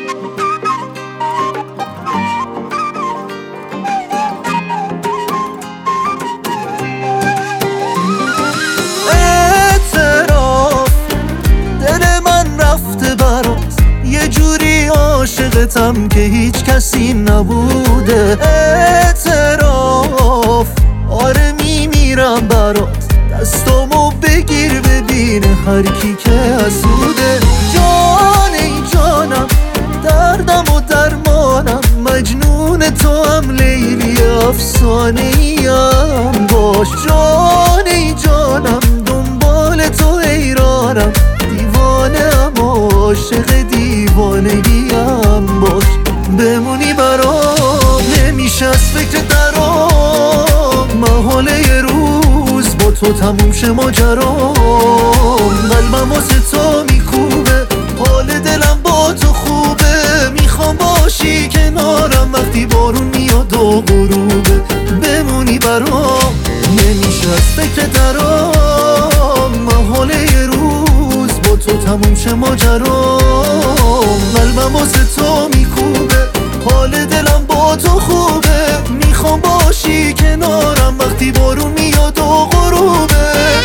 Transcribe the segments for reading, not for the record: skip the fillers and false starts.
یه جوری عاشقتم که هیچ کسی نبوده. اعتراف آره میمیرم برات، دستامو بگیر ببینه هر کی که حسوده. جان ای جانم، دردم و درمانم، مجنون تو هم لیلی افسانه ایم باش. جان ای جانم، دنبال تو حیرانم، دیوانه‌ام عاشق دیوانگیم باش. بمونی برام، نمیشه از فکر درام، محاله یه روز با تو تموم شه ماجرام. قلبم واسه تو میکوبه، حال دلم با تو خوبه، میخوام باشی کنارم وقتی بارون میاد و غروبه. بمونی برام، نمیشه از فکر درام، محاله یه روز با تو تموم شه ماجرام. قلبم واسه تو میکوبه، حال دلم با تو خوبه، میخوام باشی کنارم وقتی بارون میاد و غروبه.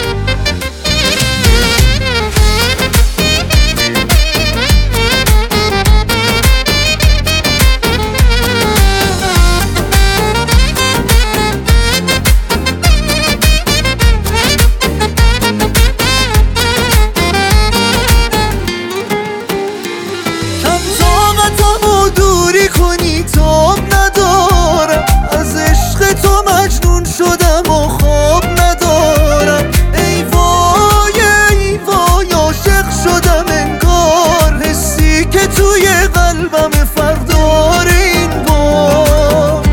دوری کنی تاب ندارم، از عشق تو مجنون شدم و خواب ندارم. ای وای عاشق شدم انگار، حسی که توی قلبم فردار این بار.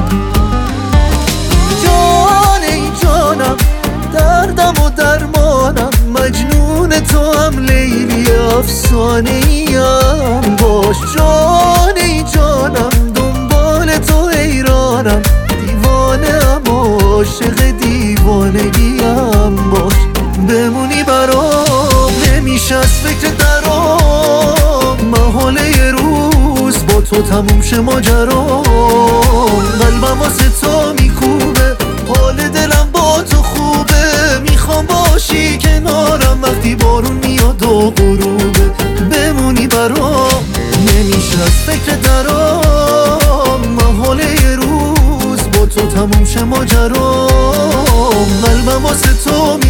جان ای جانم، دردم و درمانم، مجنون تو هم لیلی افسانه ایم باش. جان ای جانم، دنبال تو حیرانم، دیوانه‌ام عاشق دیوانگیم باش. بمونی برام، نمیشه از فکر درام، محاله یه روز با تو تموم شه ماجرام. قلبم واسه تو میکوبه، حال دلم با تو خوبه، میخوام باشی کنارم وقتی بارون میاد و غروبه. بمونی برام، نمیشه از فکر درام، محاله یه روز با تو تموم شه ماجرام. قلبم واسه تو